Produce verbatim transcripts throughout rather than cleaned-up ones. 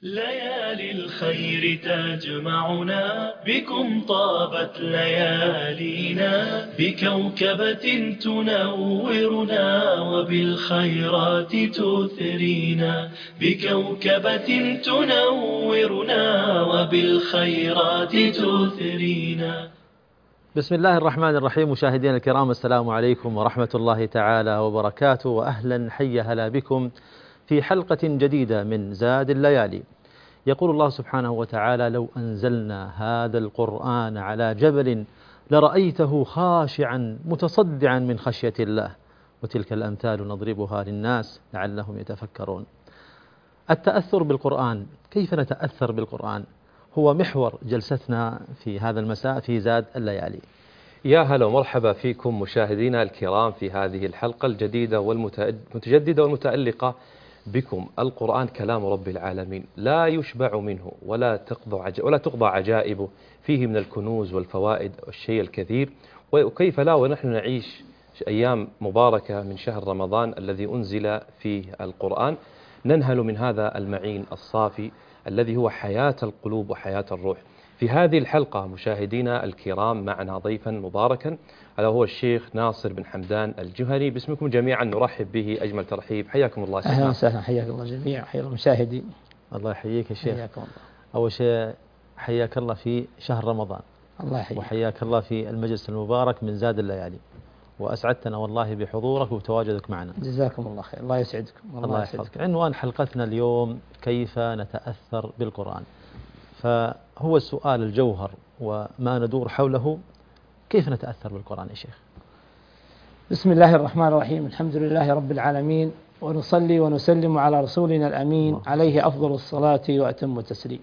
ليالي الخير تجمعنا بكم طابت ليالينا بكوكبة تنورنا وبالخيرات تثرينا بكوكبة تنورنا وبالخيرات تثرينا. بسم الله الرحمن الرحيم. مشاهدينا الكرام، السلام عليكم ورحمة الله تعالى وبركاته، وأهلا حي هلا بكم في حلقة جديدة من زاد الليالي. يقول الله سبحانه وتعالى: لو أنزلنا هذا القرآن على جبل لرأيته خاشعا متصدعا من خشية الله وتلك الأمثال نضربها للناس لعلهم يتفكرون. التأثر بالقرآن، كيف نتأثر بالقرآن، هو محور جلستنا في هذا المساء في زاد الليالي. يا هلا ومرحبا فيكم مشاهدينا الكرام في هذه الحلقة الجديدة والمتجددة والمتألقة بكم. القرآن كلام رب العالمين، لا يشبع منه ولا تقضى ولا تقضى عجائبه، فيه من الكنوز والفوائد والشيء الكثير. وكيف لا ونحن نعيش أيام مباركة من شهر رمضان الذي أنزل فيه القرآن، ننهل من هذا المعين الصافي الذي هو حياة القلوب وحياة الروح. في هذه الحلقة مشاهدينا الكرام معنا ضيفا مباركا، هذا هو الشيخ ناصر بن حمدان الجهني. باسمكم جميعا نرحب به أجمل ترحيب. حياكم الله. أهلا وسهلا، حياك الله جميعا، حيا المشاهدين. الله يحييك يا شيخ. حياكم الله. أول شيء حياك الله في شهر رمضان، الله يحييك، وحياك الله في المجلس المبارك من زاد الليالي، وأسعدتنا والله بحضورك وتواجدك معنا. جزاكم الله خير، الله يسعدكم. الله, الله يحفظك. عنوان حلقتنا اليوم: كيف نتأثر بالقرآن. فهو السؤال الجوهر وما ندور حوله: كيف نتأثر بالقرآن يا شيخ؟ بسم الله الرحمن الرحيم، الحمد لله رب العالمين، ونصلي ونسلم على رسولنا الأمين عليه أفضل الصلاة وأتم التسليم.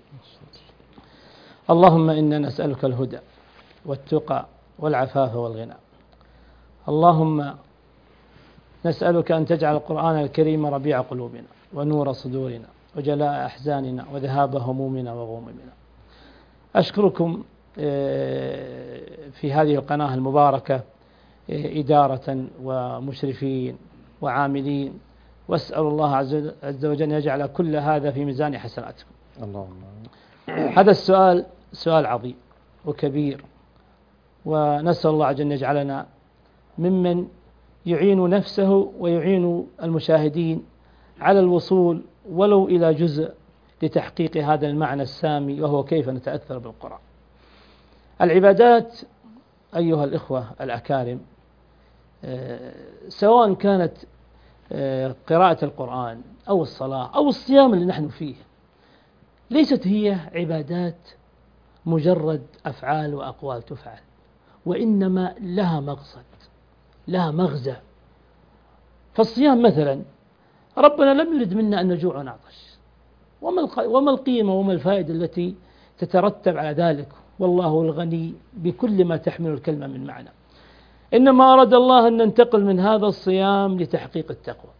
اللهم إنا نسألك الهدى والتقى والعفاف والغنى. اللهم نسألك أن تجعل القرآن الكريم ربيع قلوبنا ونور صدورنا وجلاء أحزاننا وذهاب همومنا وغمومنا. أشكركم في هذه القناة المباركة إدارة ومشرفين وعاملين، وأسأل الله عز وجل يجعل كل هذا في ميزان حسناتكم. اللهم. هذا السؤال سؤال عظيم وكبير، ونسأل الله عز وجل يجعلنا ممن يعين نفسه ويعين المشاهدين على الوصول ولو إلى جزء لتحقيق هذا المعنى السامي، وهو كيف نتأثر بالقرآن. العبادات أيها الإخوة الأكارم، سواء كانت قراءة القرآن أو الصلاة أو الصيام اللي نحن فيه، ليست هي عبادات مجرد أفعال وأقوال تفعل، وإنما لها مقصد، لها مغزى. فالصيام مثلا، ربنا لم يرد منا أن نجوع ونعطش، وما القيمة وما الفائدة التي تترتب على ذلك، والله الغني بكل ما تحمل الكلمة من معنى. إنما أراد الله أن ننتقل من هذا الصيام لتحقيق التقوى،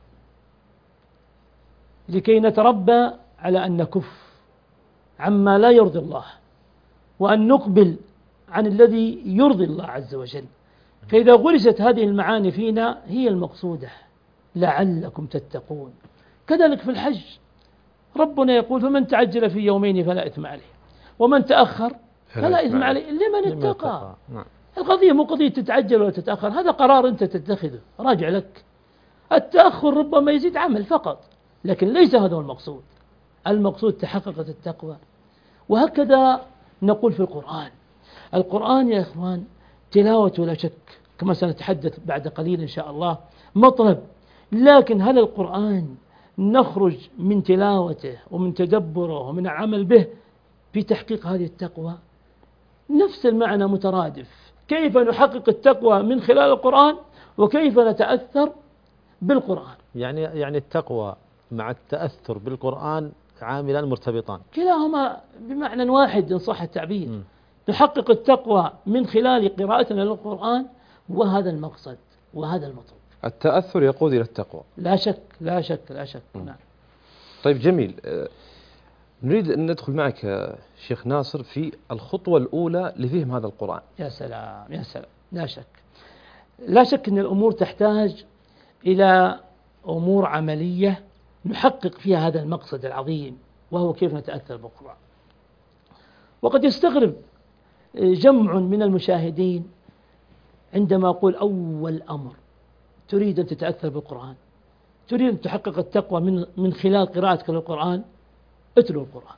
لكي نتربى على أن نكف عما لا يرضي الله، وأن نقبل عن الذي يرضي الله عز وجل. فإذا غرست هذه المعاني فينا هي المقصودة، لعلكم تتقون. كذلك في الحج ربنا يقول: فمن تعجل في يومين فلا إثم عليه، ومن تأخر فلا إثم عليه لمن اتقى. القضية مو قضية تتعجل ولا تتأخر، هذا قرار أنت تتخذه راجع لك. التأخر ربما يزيد عمل فقط، لكن ليس هذا هو المقصود. المقصود تحققت التقوى. وهكذا نقول في القرآن. القرآن يا إخوان تلاوته لا شك، كما سنتحدث بعد قليل إن شاء الله، مطلب. لكن هل القرآن نخرج من تلاوته ومن تدبره ومن العمل به في تحقيق هذه التقوى؟ نفس المعنى مترادف. كيف نحقق التقوى من خلال القرآن، وكيف نتأثر بالقرآن؟ يعني يعني التقوى مع التأثر بالقرآن عاملان مرتبطان، كلاهما بمعنى واحد إن صح التعبير. م. نحقق التقوى من خلال قراءتنا للقرآن، وهذا المقصد وهذا المطلوب. التأثر يقود إلى التقوى، لا شك لا شك لا شك. نعم. طيب جميل. نريد أن ندخل معك شيخ ناصر في الخطوة الأولى لفهم هذا القرآن. يا سلام يا سلام. لا شك لا شك أن الأمور تحتاج إلى أمور عملية نحقق فيها هذا المقصد العظيم وهو كيف نتأثر بالقرآن. وقد يستغرب جمع من المشاهدين عندما أقول أول أمر تريد أن تتأثر بالقرآن، تريد أن تحقق التقوى من من خلال قراءتك للقرآن، اتلو القرآن.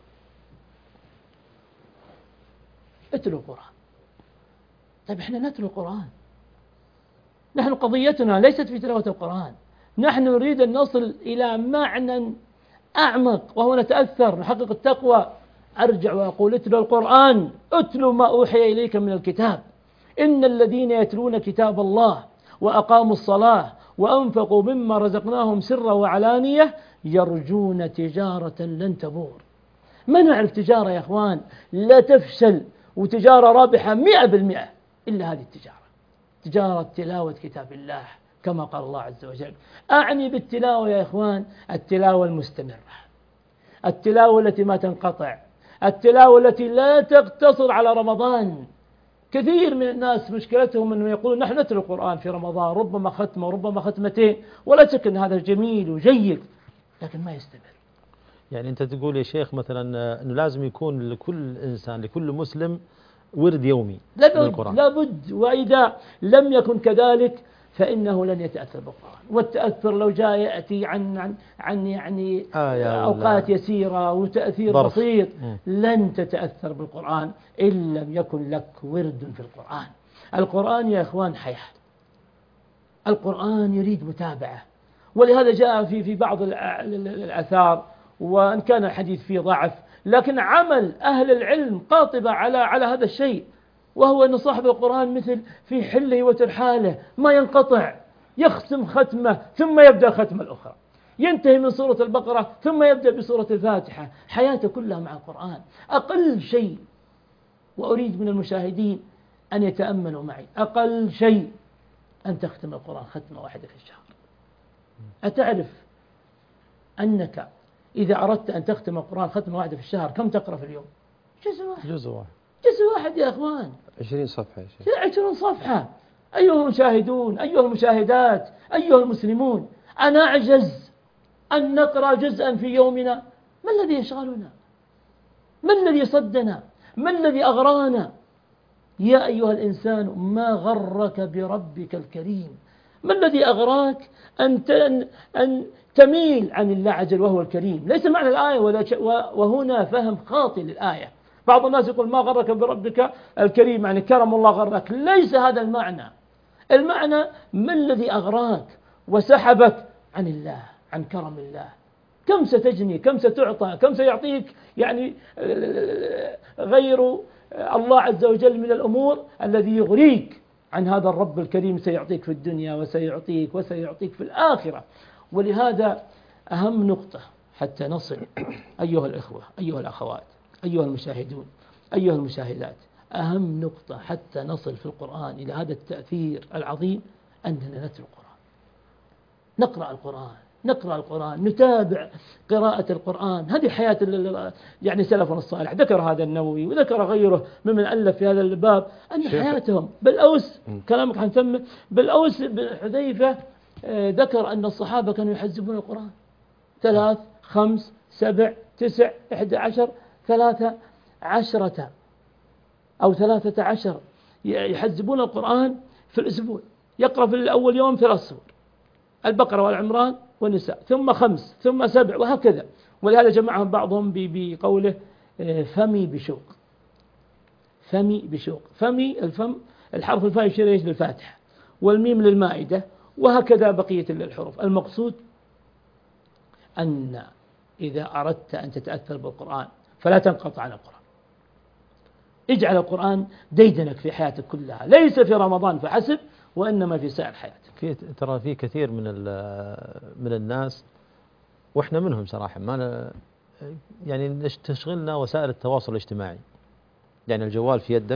اتلو القرآن. طيب احنا نتلو القرآن، نحن قضيتنا ليست في تلاوة القرآن، نحن نريد أن نصل إلى معنى أعمق وهو نتأثر نحقق التقوى. أرجع وأقول اتلو القرآن، اتلو ما أوحي إليك من الكتاب. إن الذين يتلون كتاب الله وأقاموا الصلاة وأنفقوا مما رزقناهم سرا وعلانية يرجون تجارة لن تبور. ما نعرف تجارة يا أخوان لا تفشل وتجارة رابحة مئة بالمئة إلا هذه التجارة، تجارة تلاوة كتاب الله كما قال الله عز وجل. أعني بالتلاوة يا إخوان التلاوة المستمرة، التلاوة التي ما تنقطع، التلاوة التي لا تقتصر على رمضان. كثير من الناس مشكلتهم أنه يقولون نحن نتلو القرآن في رمضان، ربما ختمة وربما ختمتين، ولا شك أن هذا جميل وجيد، لكن ما يستمر. يعني أنت تقول يا شيخ مثلا أنه لازم يكون لكل إنسان لكل مسلم ورد يومي لابد, لابد وإذا لم يكن كذلك فإنه لن يتأثر بالقرآن. والتأثر لو جاء يأتي عن عن عن يعني آه أوقات يسيرة وتأثير ضرف. بسيط، لن تتأثر بالقرآن إن لم يكن لك ورد في القرآن. القرآن يا إخوان حياة، القرآن يريد متابعة، ولهذا جاء في في بعض الآثار وإن كان الحديث فيه ضعف، لكن عمل أهل العلم قاطبة على على هذا الشيء، وهو أن صاحب القرآن مثل في حله وترحاله ما ينقطع، يختم ختمة ثم يبدأ الختمة الأخرى، ينتهي من سورة البقرة ثم يبدأ بسورة الفاتحة، حياته كلها مع القرآن. أقل شيء، وأريد من المشاهدين أن يتأملوا معي، أقل شيء أن تختم القرآن ختمة واحدة في الشهر. أتعرف أنك إذا أردت أن تختم القرآن ختمة واحدة في الشهر كم تقرأ في اليوم؟ جزء واحد. جزء واحد. جزء واحد يا أخوان. عشرين صفحة يا شيخ. عشرين صفحة. أيها المشاهدون، أيها المشاهدات، أيها المسلمون، أنا أعجز أن نقرأ جزءا في يومنا. ما الذي يشغلنا؟ ما الذي صدنا؟ ما الذي أغرانا؟ يا أيها الإنسان ما غرك بربك الكريم؟ ما الذي أغراك أن أن تميل عن الله عز وجل وهو الكريم؟ ليس معنى الآية وهنا فهم خاطئ للآية. بعض الناس يقول ما غرك بربك الكريم يعني كرم الله غرك، ليس هذا المعنى. المعنى ما الذي أغراك وسحبك عن الله، عن كرم الله؟ كم ستجني، كم ستعطى، كم سيعطيك يعني غير الله عز وجل من الأمور الذي يغريك عن هذا الرب الكريم، سيعطيك في الدنيا وسيعطيك وسيعطيك في الآخرة. ولهذا أهم نقطة حتى نصل أيها الإخوة، أيها الأخوات، أيها المشاهدون، أيها المشاهدات، أهم نقطة حتى نصل في القرآن إلى هذا التأثير العظيم أننا نتلو القرآن، نقرأ القرآن، نقرأ القرآن، نتابع قراءة القرآن. هذه حياة يعني سلفنا الصالح، ذكر هذا النووي وذكر غيره ممن ألف في هذا الباب أن حياتهم. بالأوس كلامك حنتم بالأوس بن حذيفة ذكر أن الصحابة كانوا يحزبون القرآن ثلاث خمس سبع تسع إحدى عشر ثلاثة عشرة أو ثلاثة عشر يحزبون القرآن في الأسبوع، يقرأ في الأول يوم ثلاث سور، البقرة والعمران والنساء، ثم خمس ثم سبع وهكذا. ولهذا جمعهم بعضهم بقوله فمي بشوق، فمي بشوق. فمي الفم، الحرف الفاء يشير للفاتحة والميم للمائدة وهكذا بقية الحروف. المقصود أن إذا أردت أن تتأثر بالقرآن فلا تنقطع عن القرآن، اجعل القرآن ديدنك في حياتك كلها، ليس في رمضان فحسب وإنما في سائر حياتك. في ترى في كثير من من الناس وإحنا منهم صراحة ما يعني تشغلنا وسائل التواصل الاجتماعي، يعني الجوال في يدك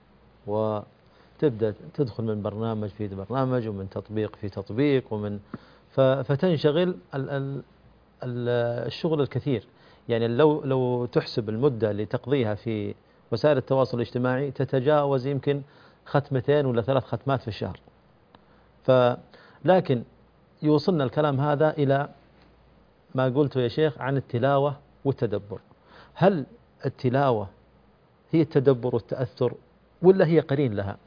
وتبدأ تدخل من برنامج في برنامج ومن تطبيق في تطبيق ومن فتنشغل الشغل الكثير. يعني لو لو تحسب المدة اللي تقضيها في وسائل التواصل الاجتماعي تتجاوز يمكن ختمتين ولا ثلاث ختمات في الشهر. فلكن يوصلنا الكلام هذا إلى ما قلته يا شيخ عن التلاوة والتدبر. هل التلاوة هي التدبر والتأثر ولا هي قرين لها؟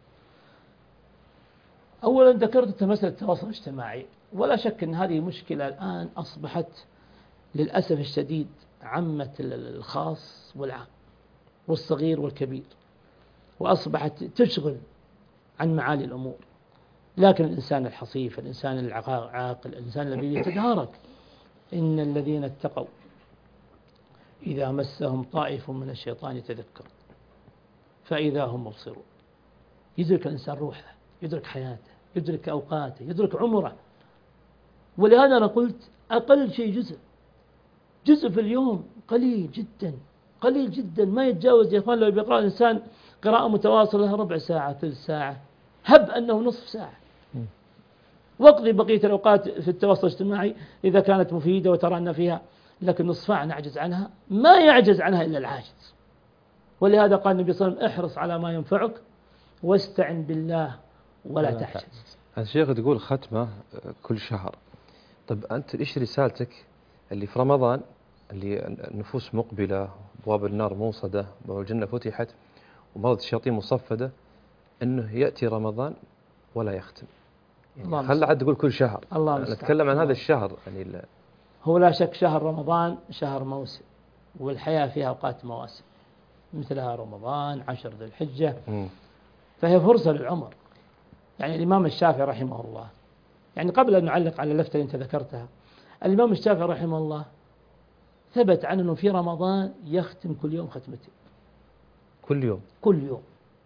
أولا ذكرت مسألة التواصل الاجتماعي، ولا شك أن هذه مشكلة الآن أصبحت للأسف الشديد عمت الخاص والعام والصغير والكبير، وأصبحت تشغل عن معالي الأمور. لكن الإنسان الحصيف، الإنسان العاقل، الإنسان الذي يتدارك، إن الذين اتقوا إذا مسهم طائف من الشيطان يتذكر فإذا هم مبصرون. يدرك الإنسان روحه، يدرك حياته، يدرك أوقاته، يدرك عمره. ولهذا أنا قلت أقل شيء جزء جزء في اليوم قليل جدا، قليل جدا، ما يتجاوز يا أخوان. لو بيقرأ الإنسان قراءة متواصلة ربع ساعة، ثلث ساعة، هب أنه نصف ساعة، واقضي بقية الأوقات في التواصل الاجتماعي إذا كانت مفيدة وترى فيها. لكن نصف ساعة نعجز عنها، ما يعجز عنها إلا العاجز. ولهذا قال النبي صلى الله عليه وسلم: احرص على ما ينفعك واستعن بالله ولا تعجز. الشيخ تقول ختمة كل شهر. طب أنت إيش رسالتك اللي في رمضان، اللي النفوس مقبلة، أبواب النار موصدة، أبواب الجنة فتحت، ومرض الشياطين مصفدة، أنه يأتي رمضان ولا يختم؟ يعني خل عاد تقول كل شهر، نتكلم عن هذا الشهر. يعني هو لا شك شهر رمضان شهر موسم، والحياة فيها أوقات مواسم، مثلها رمضان، عشر ذي الحجة، م. فهي فرصة للعمر. يعني الإمام الشافعي رحمه الله، يعني قبل أن نعلق على اللفتة اللي أنت ذكرتها، الإمام الشافعي رحمه الله ثبت عنه أنه في رمضان يختم كل يوم ختمتين. كل يوم كل يوم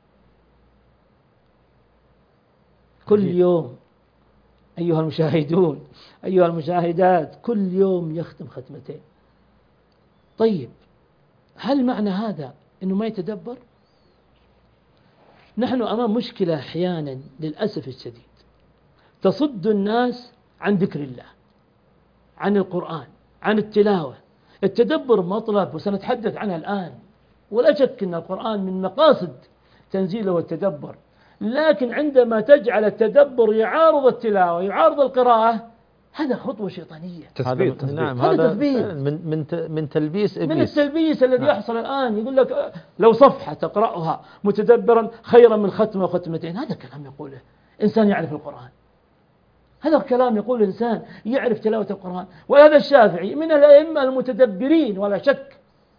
كل يوم أيها المشاهدون، أيها المشاهدات، كل يوم يختم ختمتين. طيب هل معنى هذا أنه ما يتدبر؟ نحن أمام مشكلة أحيانا للأسف الشديد تصد الناس عن ذكر الله، عن القرآن، عن التلاوة. التدبر مطلب وسنتحدث عنها الآن، ولا شك أن القرآن من مقاصد تنزيله والتدبر، لكن عندما تجعل التدبر يعارض التلاوة، يعارض القراءة، هذا خطوة شيطانية. تثبيت. نعم، هذا هذا تثبيت من من من تلبيس إبليس، من التلبيس الذي نعم. يحصل الآن. يقول لك لو صفحة تقرأها متدبرا خيرا من ختمة وختمتين. هذا كلام يقوله إنسان يعرف القرآن، هذا الكلام يقول إنسان يعرف تلاوة القرآن. وهذا الشافعي من الأئمة المتدبرين ولا شك،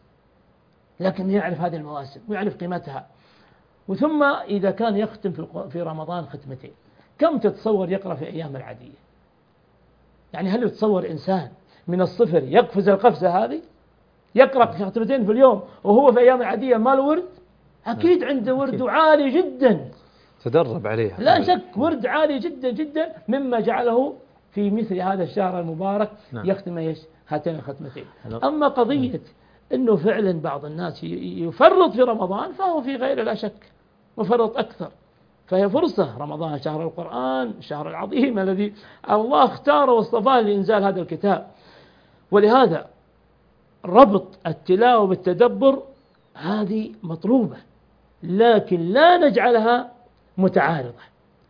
لكن يعرف هذه المواسم ويعرف قيمتها. وثم إذا كان يختم في رمضان ختمتين، كم تتصور يقرأ في أيام العادية؟ يعني هل يتصور إنسان من الصفر يقفز القفزة هذه، يقرأ ختمتين في اليوم وهو في أيام العادية ما له ورد؟ أكيد عنده ورد عالي جدا، تدرب عليه لا شك، ورد عالي جدا جدا، مما جعله في مثل هذا الشهر المبارك نعم. يختم ايش؟ هاتين الختمتين. أما قضية أنه فعلا بعض الناس يفرط في رمضان، فهو في غير لا شك مفرط أكثر. فهي فرصة، رمضان شهر القرآن، الشهر العظيم الذي الله اختاره واصطفاه لإنزال هذا الكتاب. ولهذا ربط التلاوة بالتدبر هذه مطلوبة، لكن لا نجعلها متعارضة.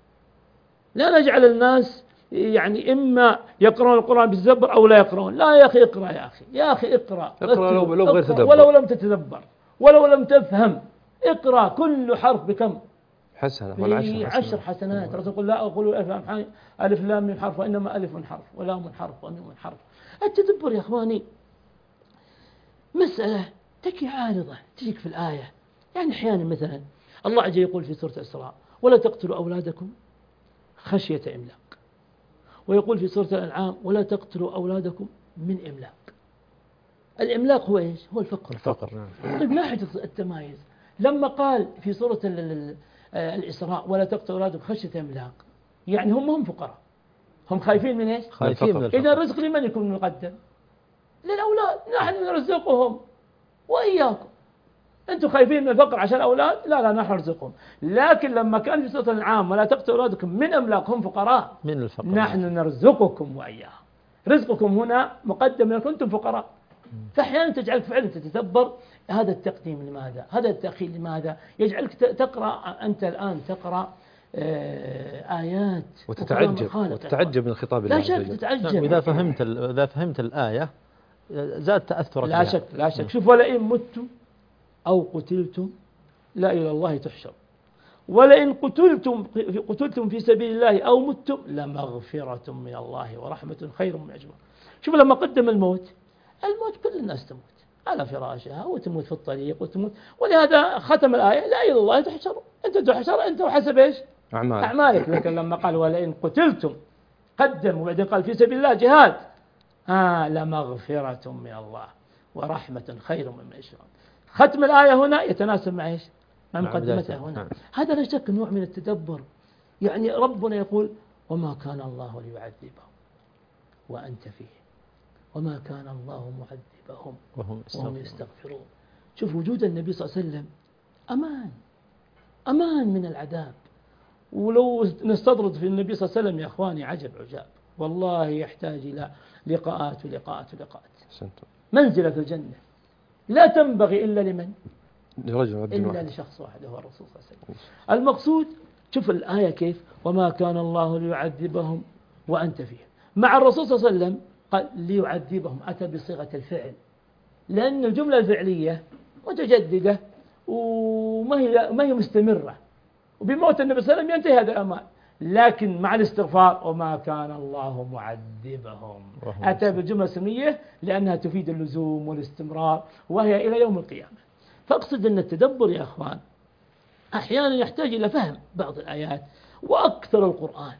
لا نجعل الناس يعني إما يقرؤون القرآن بالتدبر أو لا يقرؤون. لا يا أخي اقرأ، يا أخي يا أخي اقرأ, اقرأ لو, لو غير تدبر، ولو لم تتدبر ولو لم تفهم، اقرأ كل حرف بكم؟ حسنة، في عشر حسنات. رسول الله لا أقول ألف ألف لام من حرف، وإنما ألف من حرف ولام من حرف وميم من حرف. التدبر يا أخواني مسألة تكي عارضة تجيك في الآية. يعني أحيانا مثلا الله عز وجل يقول في سورة الإسراء: ولا تقتلوا أولادكم خشية إملاق، ويقول في سورة الأنعام: ولا تقتلوا أولادكم من إملاق. الإملاق هو إيش؟ هو الفقر. الفقر. طيب ناحية التمايز، لما قال في سورة الإسراء: ولا تقتلوا أولادكم خشية إملاق، يعني هم هم فقراء، هم خايفين من إيش؟ خايفين من الفقر. إذا الرزق لمن يكون مقدم؟ للأولاد. نحن نرزقهم وإياكم. أنتم خايفين من الفقر عشان الأولاد؟ لا لا، نحن نرزقهم. لكن لما كان في سورة الأنعام: ولا تقتلوا أولادكم من إملاق، هم فقراء، من الفقر، نحن نرزقكم وإياهم. رزقكم هنا مقدم لأنكم أنتم فقراء. فأحيانا تجعلك فعلا تتدبر هذا التقديم لماذا؟ هذا التأخير لماذا؟ يجعلك تقرأ أنت الآن تقرأ آيات وتتعجب وتتعجب من خطاب الله. لا شك تتعجب. إذا فهمت إذا فهمت الآية زاد تأثرك لا بها. شك لا شك. شوف، ولئن متم أو قتلتم لا إلى الله تحشر، ولئن قتلتم قتلتم في سبيل الله أو متم لمغفرة من الله ورحمة خير من أجمعين. شوف لما قدم الموت، الموت كل الناس تموت على فراشها وتموت في الطريق وتموت، ولهذا ختم الآية لا إلى الله تحشر، أنت تحشر أنت وحسب إيش أعمالك. أعمالك. لكن لما قال ولئن قتلتم قدم، وبعدين قال في سبيل الله جهاد، آه لمغفرة من الله ورحمة خير من أجمعين. ختم الآية هنا يتناسب مع إيش؟ مع مقدمتها هنا. هذا لا شك نوع من التدبر. يعني ربنا يقول وما كان الله ليعذبهم وأنت فيه وما كان الله معذبهم وهم وهم يستغفرون. شوف وجود النبي صلى الله عليه وسلم أمان، أمان من العذاب. ولو نستطرد في النبي صلى الله عليه وسلم يا أخواني عجب عجاب، والله يحتاج إلى لقاءات ولقاءات ولقاءات. منزلة في الجنة لا تنبغي إلا لمن؟ لرجل إلا واحد. لشخص واحد هو الرسول صلى الله عليه وسلم. المقصود شوف الآية كيف، وما كان الله ليعذبهم وأنت فيهم. مع الرسول صلى الله عليه وسلم قال ليعذبهم، أتى بصيغة الفعل، لأن الجملة الفعلية متجددة وما هي ما هي مستمرة، وبموت النبي صلى الله عليه وسلم ينتهي هذا الأمان. لكن مع الاستغفار وما كان الله معذبهم، أتى بالجملة السمية لأنها تفيد اللزوم والاستمرار وهي إلى يوم القيامة. فأقصد أن التدبر يا أخوان أحيانا يحتاج إلى فهم بعض الآيات، وأكثر القرآن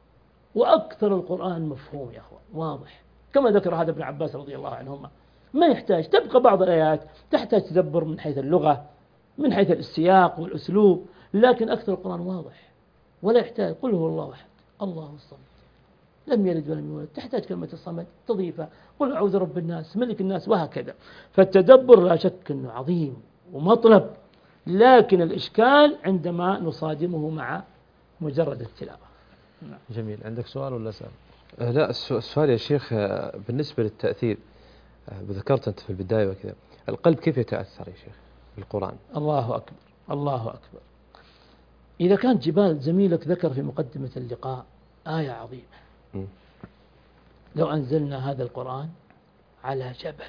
وأكثر القرآن مفهوم يا أخوان واضح، كما ذكر هذا ابن عباس رضي الله عنهما. ما يحتاج، تبقى بعض الآيات تحتاج تدبر من حيث اللغة من حيث السياق والأسلوب، لكن أكثر القرآن واضح ولا يحتاج. قل هو الله أحد الله الصمد لم يلد ولم يولد، تحتاج كلمة الصمد تضيفها. قل أعوذ رب الناس ملك الناس، وهكذا. فالتدبر لا شك أنه عظيم ومطلب، لكن الإشكال عندما نصادمه مع مجرد التلاوة. جميل. عندك سؤال ولا سؤال؟ أه لا، السؤال يا شيخ بالنسبة للتأثير، ذكرت أنت في البداية وكذا، القلب كيف يتأثر يا شيخ بالقرآن؟ الله أكبر الله أكبر. إذا كان جبال زميلك ذكر في مقدمة اللقاء آية عظيمة، م. لو أنزلنا هذا القرآن على جبل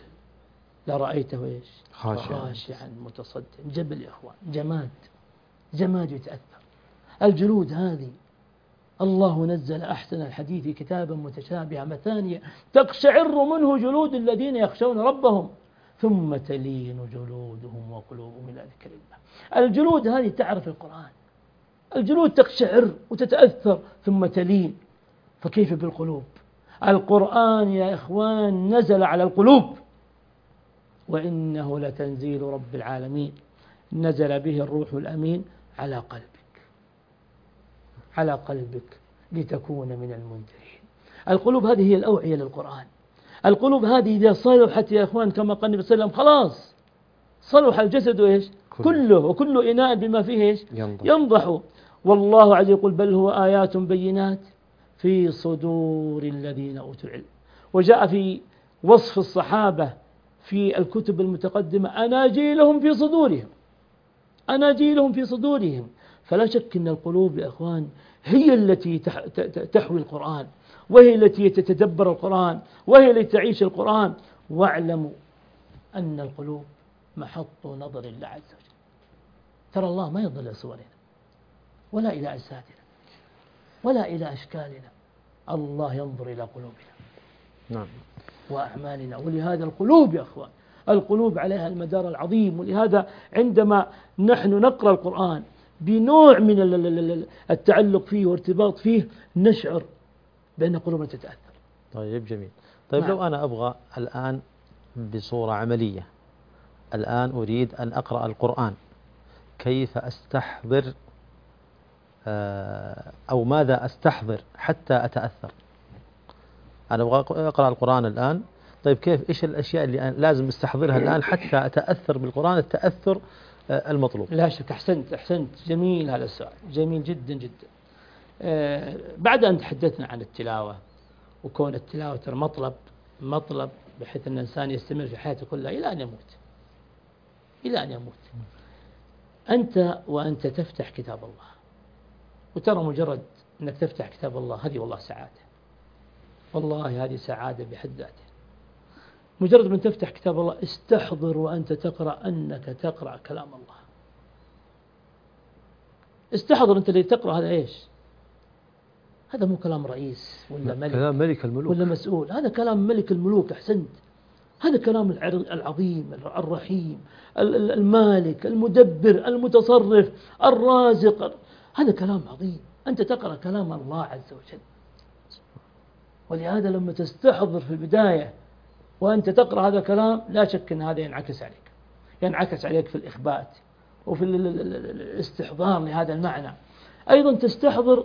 لرأيته إيش؟ خاشعا خاشعا متصدعا. جبل يا أخوان جماد، جماد يتأثر. الجلود هذه الله نزل أحسن الحديث كتابا متشابها مثانية تقشعر منه جلود الذين يخشون ربهم ثم تلين جلودهم وقلوبهم إلى ذكر الله. الجلود هذه تعرف القرآن، الجلود تقشعر وتتأثر ثم تلين، فكيف بالقلوب؟ القرآن يا إخوان نزل على القلوب، وإنه لتنزيل رب العالمين نزل به الروح الأمين على قلبك على قلبك لتكون من المنذرين. القلوب هذه هي الأوعية للقرآن. القلوب هذه إذا صلحت يا إخوان كما قال النبي صلى الله عليه وسلم خلاص صلح الجسد إيش كله، وكل إناء بما فيه إيش ينضح. ينضح. والله عز يقول بل هو آيات بينات في صدور الذين أوتوا العلم. وجاء في وصف الصحابة في الكتب المتقدمة أناجيلهم في صدورهم، أناجيلهم في صدورهم. فلا شك أن القلوب يا أخوان هي التي تحوي القرآن، وهي التي تتدبر القرآن، وهي التي تعيش القرآن. واعلموا أن القلوب محط نظر الله عز وجل. ترى الله ما ينظر إلى صورنا ولا إلى أجسادنا ولا إلى أشكالنا، الله ينظر إلى قلوبنا نعم وأعمالنا. ولهذا القلوب يا أخوان القلوب عليها المدار العظيم. ولهذا عندما نحن نقرأ القرآن بنوع من التعلق فيه وارتباط فيه نشعر بأن قلوبنا تتأثر. طيب جميل. طيب نعم. لو أنا أبغى الآن بصورة عملية، الآن أريد أن أقرأ القرآن، كيف أستحضر أو ماذا أستحضر حتى أتأثر؟ أنا أبغى أقرأ القرآن الآن، طيب كيف إيش الأشياء اللي لازم أستحضرها الآن حتى أتأثر بالقرآن التأثر المطلوب؟ لا شك أحسنت أحسنت جميل هذا السؤال، جميل جدا جدا. آه بعد أن تحدثنا عن التلاوة وكون التلاوة مطلب مطلب بحيث أن الإنسان يستمر في حياته كلها إلى أن يموت إلى أن يموت. أنت وأنت تفتح كتاب الله وترى مجرد أنك تفتح كتاب الله هذه والله سعادة، والله هذه سعادة بحد ذاتها. مجرد من تفتح كتاب الله استحضر وأنت تقرأ أنك تقرأ كلام الله. استحضر أنت اللي تقرأ هذا إيش؟ هذا مو كلام رئيس ولا ملك، كلام ملك الملوك ولا مسؤول، هذا كلام ملك الملوك. أحسنت، هذا كلام العظيم الرحيم المالك المدبر المتصرف الرازق. هذا كلام عظيم، أنت تقرأ كلام الله عز وجل. ولهذا لما تستحضر في البداية وأنت تقرأ هذا الكلام لا شك أن هذا ينعكس عليك، ينعكس عليك في الإخبات وفي الاستحضار لهذا المعنى. أيضا تستحضر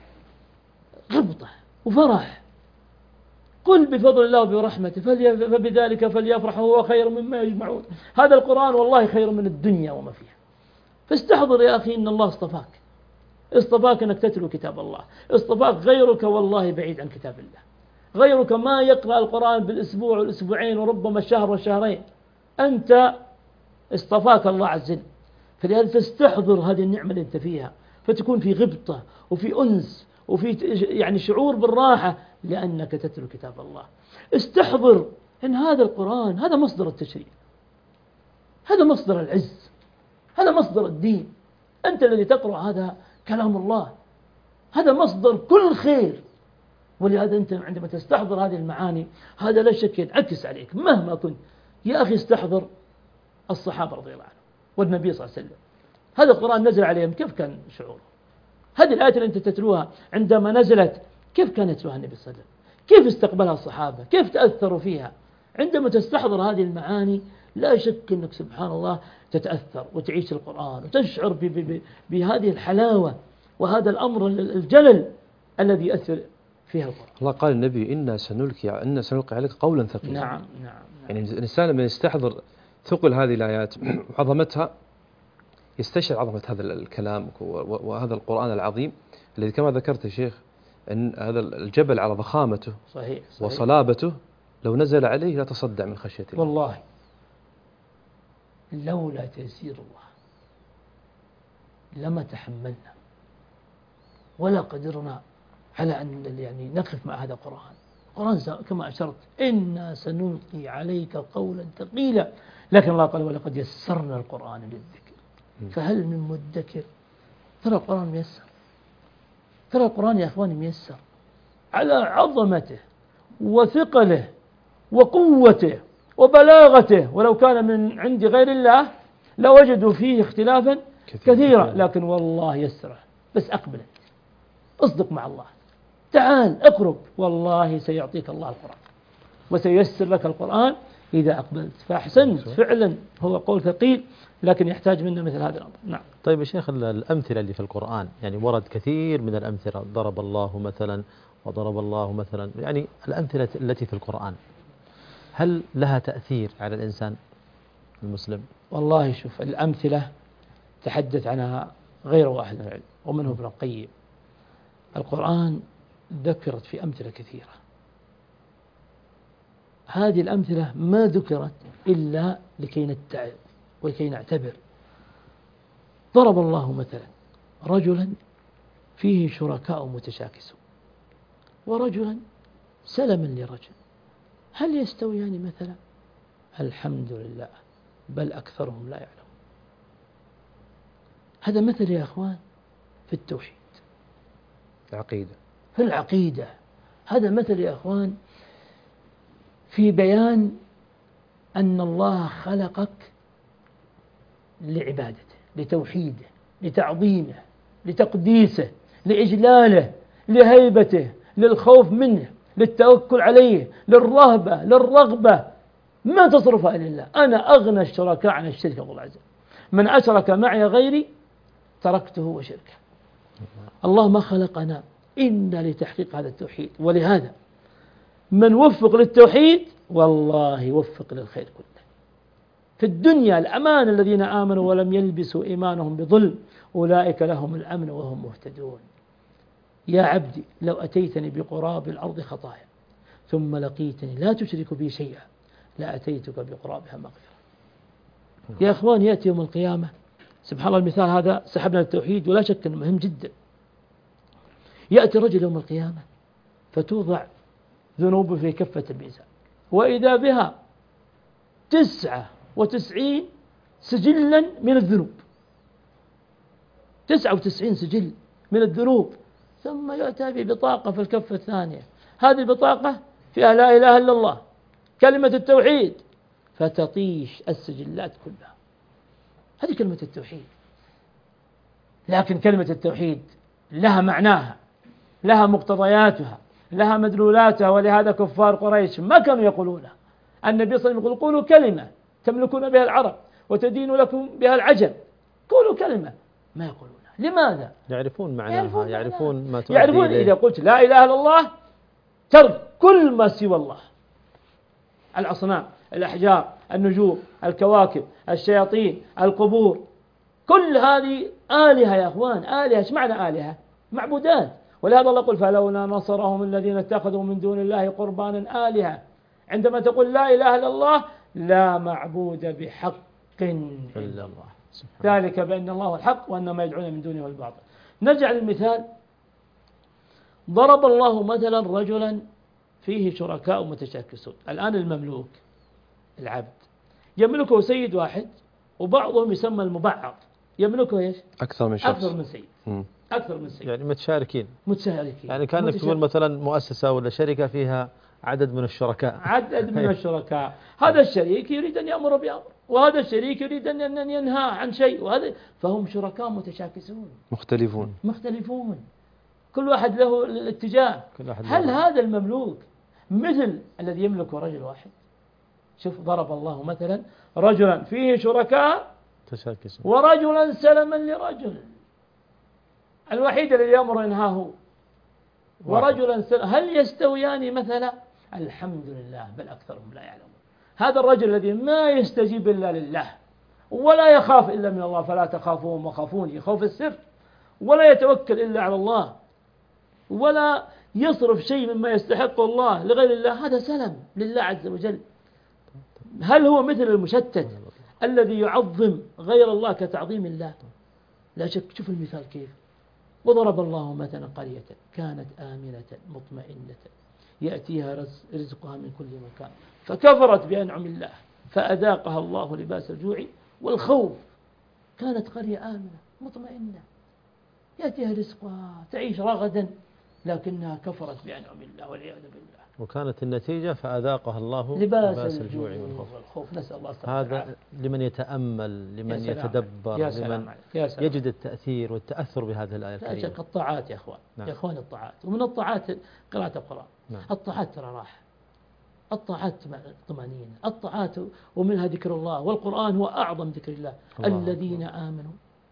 غبطة وفرح. قل بفضل الله وبرحمته فبذلك فليفرحوا هو خير مما يجمعون. هذا القرآن والله خير من الدنيا وما فيها. فاستحضر يا أخي أن الله اصطفاك، اصطفاك أنك تتلو كتاب الله، اصطفاك. غيرك والله بعيد عن كتاب الله، غيرك ما يقرأ القرآن بالأسبوع والأسبوعين وربما الشهر والشهرين، أنت اصطفاك الله عز وجل. فلهذا تستحضر هذه النعمة اللي أنت فيها، فتكون في غبطة وفي أنس وفي يعني شعور بالراحة لأنك تتلو كتاب الله. استحضر أن هذا القرآن هذا مصدر التشريع، هذا مصدر العز، هذا مصدر الدين. أنت الذي تقرأ هذا كلام الله، هذا مصدر كل خير. ولهذا أنت عندما تستحضر هذه المعاني هذا لا شك ينعكس عليك مهما كنت. يا أخي استحضر الصحابة رضي الله عنهم والنبي صلى الله عليه وسلم، هذا القرآن نزل عليهم كيف كان شعوره؟ هذه الآية اللي أنت تتلوها عندما نزلت كيف كان يتلوها النبي صلى الله عليه وسلم؟ كيف استقبلها الصحابة؟ كيف تأثروا فيها؟ عندما تستحضر هذه المعاني لا شك أنك سبحان الله تتأثر وتعيش القرآن وتشعر ب ب ب بهذه الحلاوة وهذا الأمر الجلل الذي يؤثر فيها القرآن. الله قال النبي إنا سنلقي إنا سنلقي عليك قولا ثقيلا. نعم نعم, نعم. يعني الإنسان لما يستحضر ثقل هذه الآيات وعظمتها يستشعر عظمة هذا الكلام وهذا القرآن العظيم الذي كما ذكرت يا شيخ أن هذا الجبل على ضخامته صحيح صحيح وصلابته لو نزل عليه لا تصدع من خشية الله. والله لولا تيسير الله لما تحملنا ولا قدرنا على أن يعني نقف مع هذا القرآن. القرآن كما أشرت إنا سنلقي عليك قولا ثقيلا، لكن الله قال ولقد يسرنا القرآن للذكر فهل من مدكر. ترى القرآن ميسر، ترى القرآن يا أخواني ميسر على عظمته وثقله وقوته وبلاغته، ولو كان من عند غير الله لوجدوا فيه اختلافا كثيرا, كثيرا. لكن والله يسره. بس أقبل، اصدق مع الله، تعال اقرب، والله سيعطيك الله القرآن وسييسر لك القرآن إذا أقبلت. فأحسنت فعلا هو قول ثقيل لكن يحتاج منا مثل هذا الأمر. نعم. طيب يا شيخ الأمثلة اللي في القرآن يعني ورد كثير من الأمثلة، ضرب الله مثلا وضرب الله مثلا، يعني الأمثلة التي في القرآن هل لها تأثير على الإنسان المسلم؟ والله شوف الأمثلة تحدث عنها غير واحد من العلم ومنه ابن القيم. القرآن ذكرت في أمثلة كثيرة، هذه الأمثلة ما ذكرت إلا لكي نتعظ ولكي نعتبر. ضرب الله مثلا رجلا فيه شركاء متشاكسون ورجلا سلما لرجل هل يستويان مثلا؟ الحمد لله بل أكثرهم لا يعلمون. هذا مثل يا أخوان في التوحيد، العقيدة، في العقيدة. هذا مثل يا أخوان في بيان أن الله خلقك لعبادته، لتوحيده، لتعظيمه، لتقديسه، لإجلاله، لهيبته، للخوف منه، للتوكل عليه، للرهبة، للرغبة. ما تصرفها إلا الله. أنا أغنى الشركاء عن الشرك يقول الله عز وجل. من أشرك معي غيري تركته وشركه. الله ما خلقنا إلا لتحقيق هذا التوحيد. ولهذا من وفق للتوحيد والله يوفق للخير كله في الدنيا. الأمان الذين آمنوا ولم يلبسوا إيمانهم بظلم أولئك لهم الأمن وهم مهتدون. يا عبدي لو أتيتني بقراب الأرض خطايا ثم لقيتني لا تشرك بي شيئا لأتيتك بقرابها مغفرة. يا أخوان يأتي يوم القيامة سبحان الله، المثال هذا سحبنا التوحيد ولا شك أنه مهم جدا. يأتي رجل يوم القيامة فتوضع ذنوبه في كفة الميزان وإذا بها تسعة وتسعين سجلا من الذنوب، تسعة وتسعين سجل من الذنوب، ثم يؤتى ببطاقة في الكفة الثانية، هذه البطاقة فيها لا إله إلا الله، كلمة التوحيد، فتطيش السجلات كلها. هذه كلمة التوحيد. لكن كلمة التوحيد لها معناها، لها مقتضياتها، لها مدلولاتها، ولهذا كفار قريش ما كانوا يقولونها. النبي صلى الله عليه وسلم يقول قولوا كلمة تملكون بها العرب وتدين لكم بها العجم، قولوا كلمة، ما يقولونها. لماذا؟ يعرفون معناها، يعرفون, يعرفون ما تؤدي يعرفون إليه. إذا قلت لا إله إلا الله ترك كل ما سوى الله، الأصنام، الأحجار، النجوم، الكواكب، الشياطين، القبور، كل هذه آلهة يا أخوان، آلهة. ايش معنى آلهة؟ معبودات. ولهذا الله يقول فلولا نصرهم الذين اتخذوا من دون الله قربانا آلهة. عندما تقول لا إله إلا الله لا معبود بحق إلا الله، ذلك بأن الله الحق وأن ما يدعون من دونه الباطل. نرجع للمثال. ضرب الله مثلا رجلا فيه شركاء متشاكسون. الآن المملوك، العبد، يملكه سيد واحد، وبعضهم يسمى المبعض، يملكه ايش؟ أكثر من شخص، أكثر من سيد. م. أكثر من سيد، يعني متشاركين. متشاركين يعني كأنك تقول مثلا مؤسسة ولا شركة فيها عدد من الشركاء، عدد من الشركاء. هذا الشريك يريد أن يأمر بأمر، وهذا الشريك يريد أن ينهى عن شيء، وهذا، فهم شركاء متشاكسون، مختلفون مختلفون، كل واحد له الاتجاه. هل له. هذا المملوك مثل الذي يملكه رجل واحد؟ شوف، ضرب الله مثلا رجلا فيه شركاء تشاكسون ورجلا سلما لرجل، الوحيد الذي يأمر ينهاه، ورجلا سلما، هل يستويان مثلا؟ الحمد لله، بل أكثرهم لا يعلمون. هذا الرجل الذي ما يستجيب إلا لله ولا يخاف إلا من الله، فلا تخافوهم وخافوني، خوف السر، ولا يتوكل إلا على الله، ولا يصرف شيء مما يستحق الله لغير الله، هذا سلم لله عز وجل. هل هو مثل المشتت الذي يعظم غير الله كتعظيم الله؟ لا شك. شوف المثال كيف. وضرب الله مثلا قرية كانت آمنة مطمئنة يأتيها رزقها من كل مكان فكفرت بأنعم الله فأذاقها الله لباس الجوع والخوف. كانت قرية آمنة مطمئنة يأتيها رزقها تعيش رغدا، لكنها كفرت بأنعم الله والعياذ بالله، وكانت النتيجة فأذاقها الله لباس, لباس الجوع والخوف. والخوف. نسأل الله السلامة. هذا لمن يتأمل، لمن يتدبر، يا لمن يجد التأثير والتأثر بهذه الآية الكريمة. لا شك. الطاعات يا أخوان، نعم. يا أخوان الطاعات، ومن الطاعات قراءة القرآن. نعم. الطاعات ترى راحة، الطاعات طمأنينة، الطاعات ومنها ذكر الله، والقرآن هو أعظم ذكر الله. الله الذين الله. آمنوا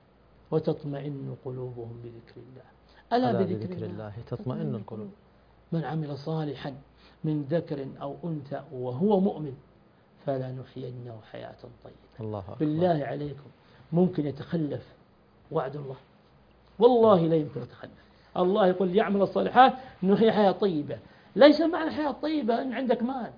وتطمئن قلوبهم بذكر الله، ألا, ألا بذكر, بذكر الله تطمئن القلوب. من عمل صالحا من ذكر أو أنثى وهو مؤمن فلنحيينه حياة طيبة. الله أكبر. بالله عليكم ممكن يتخلف وعد الله؟ والله لا يمكن يتخلف. الله يقول يعمل الصالحات نحيي حياة طيبة. ليس معنى حياة طيبة أن عندك مال،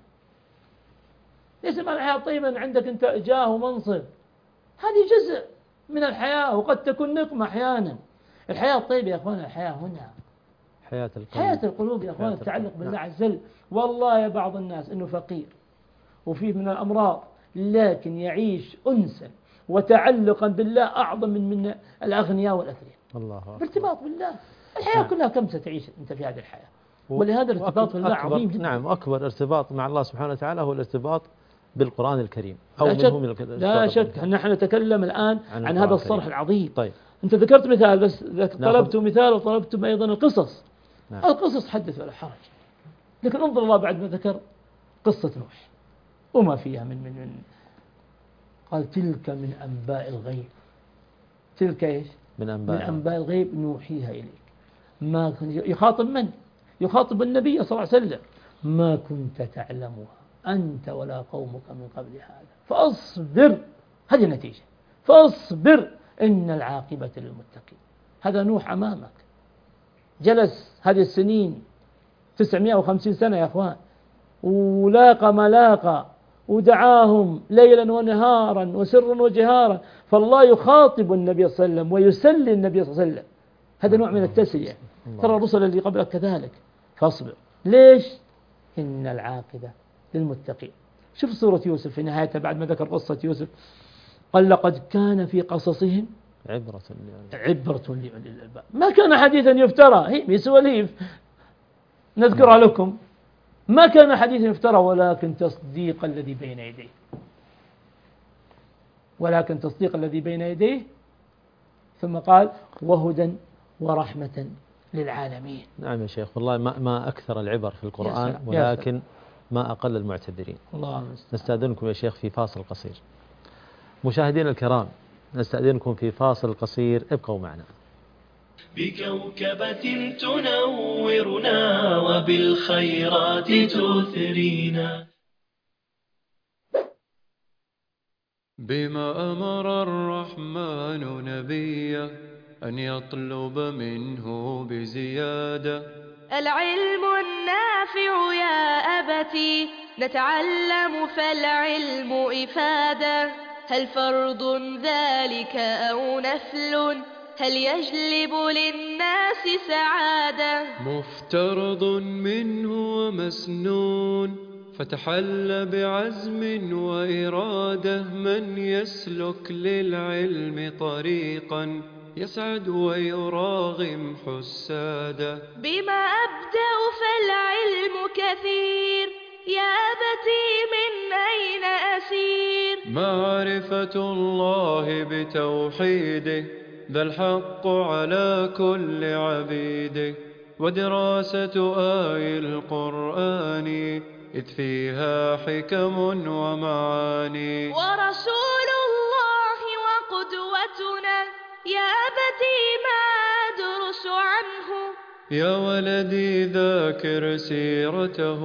ليس معنى حياة طيبة أن عندك أنت جاه ومنصب، هذه جزء من الحياة، وقد تكون نقمة أحيانا. الحياة الطيبة يا أخوانا الحياة هنا، حياة القلوب، حياة القلوب يا أخوانا، التعلق بالله عز وجل. والله يا بعض الناس إنه فقير وفيه من الأمراض، لكن يعيش أنسا وتعلقا بالله أعظم من من الأغنياء والأثرياء. الله أكبر. ارتباط بالله. الحياة نعم. كلها كم ستعيش أنت في هذه الحياة؟ ولهذا الارتباط بالله عظيم جدا. نعم، أكبر ارتباط مع الله سبحانه وتعالى هو الارتباط بالقرآن الكريم. أو لا شك, لا شك. نحن نتكلم الآن عن, عن هذا الصرح العظيم. طيب. أنت ذكرت مثال، بس طلبت مثال وطلبتم أيضا القصص. نعم. القصص حدث ولا حرج، لكن انظر الله بعد ما ذكر قصة نوح وما فيها من من من قال تلك من أنباء الغيب. تلك إيش؟ من أنباء, من أنباء الغيب نوحيها إليك. ما يخاطب من؟ يخاطب النبي صلى الله عليه وسلم. ما كنت تعلمها أنت ولا قومك من قبل هذا فأصبر. هذه النتيجة، فأصبر إن العاقبة للمتقين. هذا نوح أمامك، جلس هذه السنين تسعمائة وخمسين سنة يا أخوان، ولاقى ما لاقى، ودعاهم ليلا ونهارا وسرا وجهارا. فالله يخاطب النبي صلى الله عليه وسلم ويسلي النبي صلى الله عليه وسلم. هذا نوع من التسلية. ترى الرسل اللي قبلك كذلك، فاصبر. ليش؟ إن العاقبة للمتقين. شوف سورة يوسف في نهايتها بعد ما ذكر قصة يوسف قال لقد كان في قصصهم عبرة عبرة لأولي الألباب. ما كان حديثا يفترى، هي سواليف نذكرها لكم، ما كان حديثا يفترى ولكن تصديق الذي بين يديه، ولكن تصديق الذي بين يديه. ثم قال وهدى ورحمة للعالمين. نعم يا شيخ، والله ما, ما أكثر العبر في القرآن، ولكن ما أقل المعتبرين. الله نستأذنكم يا شيخ في فاصل قصير. مشاهدينا الكرام، نستأذنكم في فاصل قصير، ابقوا معنا. بكوكبة تنورنا وبالخيرات تثرينا. بما أمر الرحمن نبيه أن يطلب منه بزيادة العلم النافع يا أبتي نتعلم فالعلم إفادة. هل فرض ذلك أو نفل؟ هل يجلب للناس سعادة؟ مفترض منه ومسنون، فتحل بعزم وإرادة. من يسلك للعلم طريقا يسعد ويراغم حساده. بما أبدأ فالعلم كثير يا أبتي من أين أسير؟ معرفة الله بتوحيده ذا الحق على كل عبيده، ودراسة آي القرآن إذ فيها حكم ومعاني. ورسول الله وقدوتنا يا أبتي ما أدرس عنه. يا ولدي ذاكر سيرته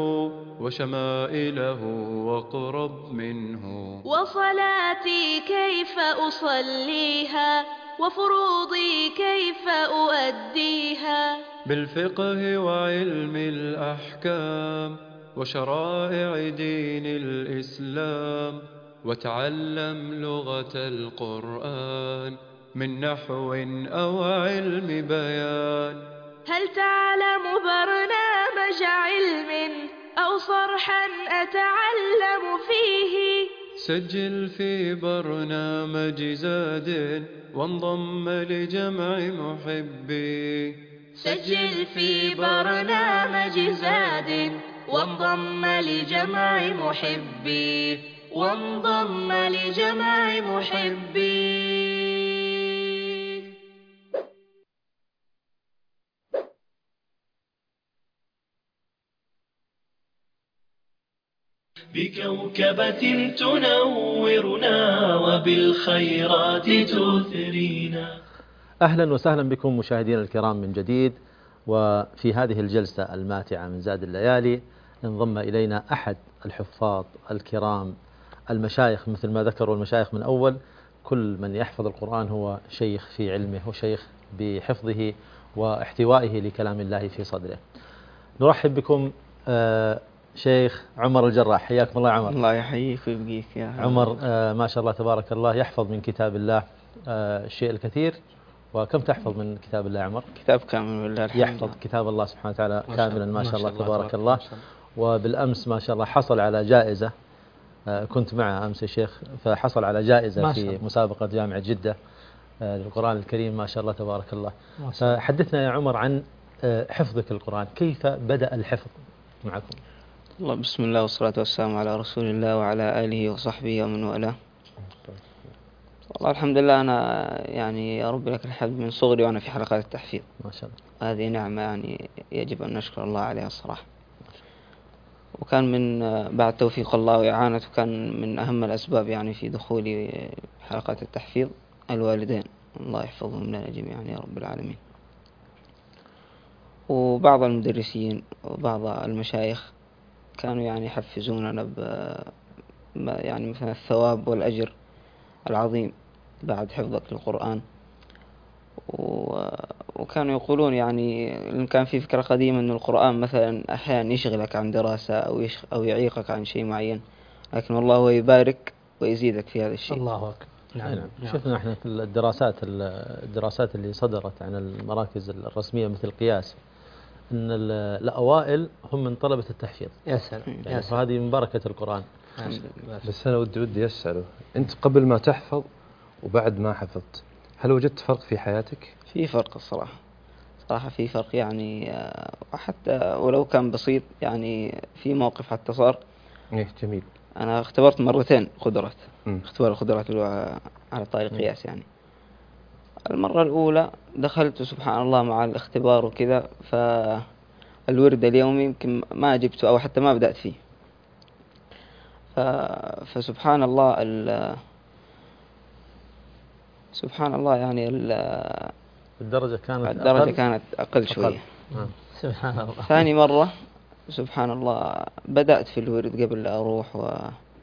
وشمائله واقرب منه. وصلاتي كيف أصليها وفروضي كيف أؤديها؟ بالفقه وعلم الأحكام وشرائع دين الإسلام. وتعلم لغة القرآن من نحو أو علم بيان. هل تعلم برنامج علم أو صرحا أتعلم فيه؟ سجل في برنامج زاد وانضم لجمع محبي. سجل في برنامج زاد وانضم لجمع محبي. وانضم لجمع محبي. بكوكبة تنورنا وبالخيرات تثرينا. أهلا وسهلا بكم مشاهدينا الكرام من جديد. وفي هذه الجلسة الماتعة من زاد الليالي انضم إلينا أحد الحفاظ الكرام المشايخ، مثل ما ذكروا المشايخ من أول، كل من يحفظ القرآن هو شيخ في علمه وشيخ بحفظه واحتوائه لكلام الله في صدره. نرحب بكم آه شيخ عمر الجراح، حياكم الله عمر. الله يحييك ويبقيك يا عمر. آه ما شاء الله تبارك الله، يحفظ من كتاب الله آه الشيء الكثير. وكم تحفظ من كتاب الله عمر؟ كتاب كامل والله الحمد يحفظ لله. كتاب الله سبحانه وتعالى كاملا ما شاء الله الله تبارك الله. وبالأمس ما شاء الله حصل على جائزة، آه كنت معه أمس يا شيخ، فحصل على جائزة في مسابقة جامعة جدة آه للقرآن الكريم ما شاء الله تبارك الله. فحدثنا يا عمر عن آه حفظك القرآن، كيف بدأ الحفظ معكم؟ الله بسم الله والصلاة والسلام على رسول الله وعلى آله وصحبه ومن والاه. والله الحمد لله أنا يعني يا رب لك الحمد من صغري وأنا في حلقات التحفيظ ما شاء الله. هذه نعمة يعني يجب أن نشكر الله عليها الصراحة. وكان من بعد توفيق الله وإعانته كان من أهم الأسباب يعني في دخولي حلقات التحفيظ الوالدين، الله يحفظهم لنا جميعا يا رب العالمين، وبعض المدرسين وبعض المشايخ كانوا يعني يحفزوننا ب يعني مثلا الثواب والأجر العظيم بعد حفظك للقرآن. وكانوا يقولون يعني إن كان في فكرة قديمة أن القرآن مثلا أحيانا يشغلك عن دراسة أو يش أو يعيقك عن شيء معين، لكن والله هو يبارك ويزيدك في هذا الشيء. الله أكبر. نعم. نعم. شفنا احنا في الدراسات الدراسات اللي صدرت عن المراكز الرسمية مثل القياس أن الأوائل هم من طلبة التحفيظ. يا سلام. يعني فهذه من بركة القرآن. بس أنا ودي ودي أسأله، أنت قبل ما تحفظ وبعد ما حفظت هل وجدت فرق في حياتك؟ في فرق الصراحة، صراحة في فرق يعني، وحتى ولو كان بسيط يعني. في موقف حتى صار، إيه جميل. أنا اختبرت مرتين قدرات، م. اختبار القدرات على طريق قياس يعني. المرة الأولى دخلت سبحان الله مع الاختبار وكذا، فالورد اليومي يمكن ما جبته أو حتى ما بدأت فيه. ف... فسبحان الله ال... سبحان الله يعني ال... الدرجة كانت الدرجة أقل كانت أقل شوية. آه. سبحان الله. ثاني مرة سبحان الله بدأت في الورد قبل لا أروح و...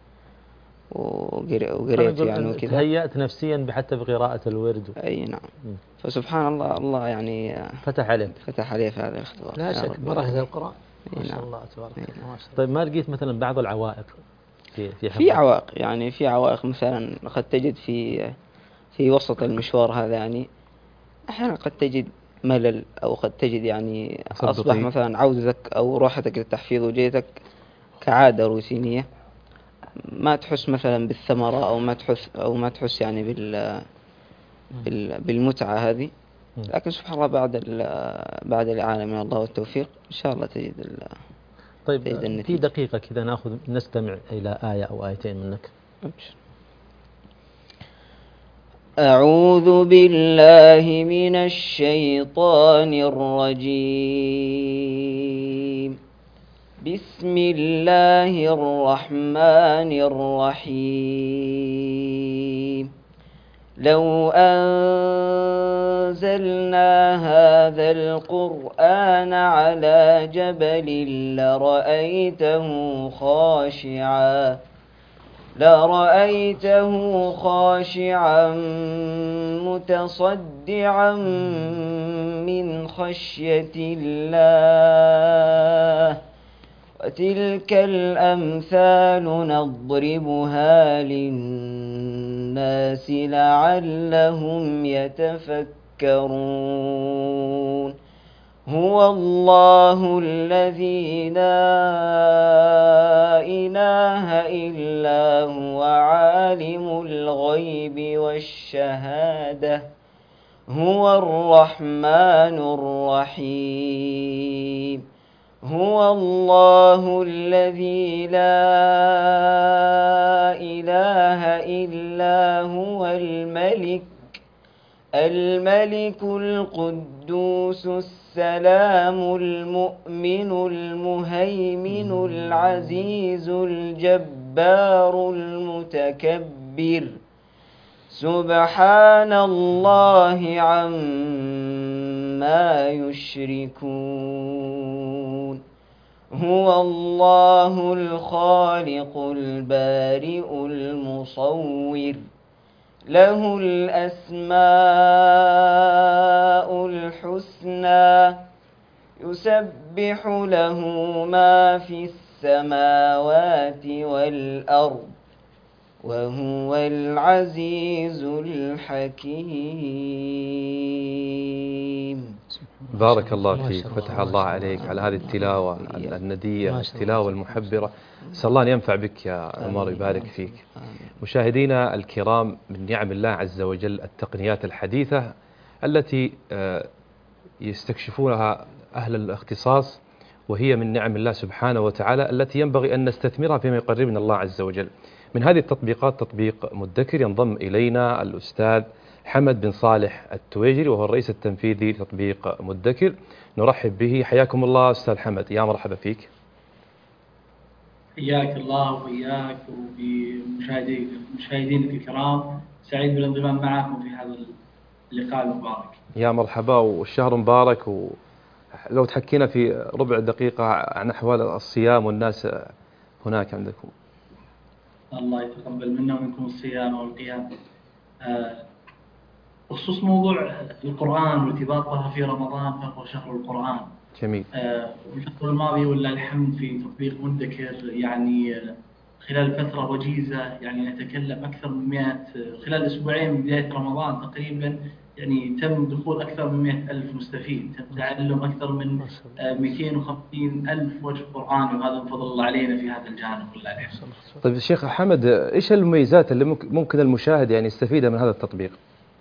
وقريت يعني وكذا، تهيأت نفسيا حتى بقراءة الورد. أي نعم. م. فسبحان الله الله يعني فتح عليك فتح عليه في هذا الاختبار. لا شك مرة القرآن ما شاء الله تبارك الله. طيب ما لقيت مثلا بعض العوائق في في, في عوائق يعني، في عوائق مثلا قد تجد في في وسط المشوار هذا يعني، أحيانا قد تجد ملل، أو قد تجد يعني أصبح مثلا عودتك أو روحتك للتحفيظ وجيتك كعادة روتينية، ما تحس مثلا بالثمرة أو ما تحس أو ما تحس يعني بال بالمتعة هذه. لكن سبحان الله بعد بعد الإعانة من الله والتوفيق إن شاء الله تجد ال طيب تجد في دقيقة كذا نأخذ نستمع إلى آية أو آيتين منك. أبشر. أعوذ بالله من الشيطان الرجيم. بسم الله الرحمن الرحيم. لو أنزلنا هذا القرآن على جبل لرأيته خاشعا لرأيته خاشعا متصدعا من خشية الله. وتلك الأمثال نضربها للناس لعلهم يتفكرون. هو الله الذي لا إله إلا هو عالم الغيب والشهادة هو الرحمن الرحيم. هو الله الذي لا إله إلا هو الملك الملك القدوس السلام المؤمن المهيمن العزيز الجبار المتكبر. سبحان الله عما يشركون. هو الله الخالق البارئ المصور له الأسماء الحسنى يسبح له ما في السماوات والأرض وهو العزيز الحكيم. بارك الله فيك، فتح الله عليك على هذه التلاوة الندية، التلاوة المحبرة. أسأل الله أن ينفع بك يا عمر، يبارك فيك. مشاهدينا الكرام، من نعم الله عز وجل التقنيات الحديثة التي يستكشفونها أهل الاختصاص، وهي من نعم الله سبحانه وتعالى التي ينبغي أن نستثمرها فيما يقربنا الله عز وجل. من هذه التطبيقات تطبيق مدكر، ينضم إلينا الأستاذ حمد بن صالح التويجري وهو الرئيس التنفيذي لتطبيق مدكر. نرحب به. حياكم الله أستاذ حمد، يا مرحبا فيك. حياك الله وإياك وبمشاهدينك الكرام، سعيد بالانضمام معكم في هذا اللقاء المبارك. يا مرحبا، والشهر مبارك. ولو تحكينا في ربع دقيقة عن أحوال الصيام والناس هناك عندكم. الله يتقبل منا ومنكم الصيام والقيام. بخصوص موضوع القرآن وارتباطها في رمضان، فهو شهر القرآن. جميل. الفترة الماضية ولله الحمد في تطبيق مدكر يعني خلال فترة وجيزة، يعني نتكلم أكثر من مئة خلال أسبوعين من بداية رمضان تقريبا، يعني تم دخول أكثر من مئة ألف مستفيد، تم تعلم أكثر من مئتين وخمسين ألف وجه قرآني، وهذا من فضل الله علينا في هذا الجانب والله الحمد. طيب الشيخ حمد، إيش المميزات اللي ممكن المشاهد يعني يستفيدها من هذا التطبيق؟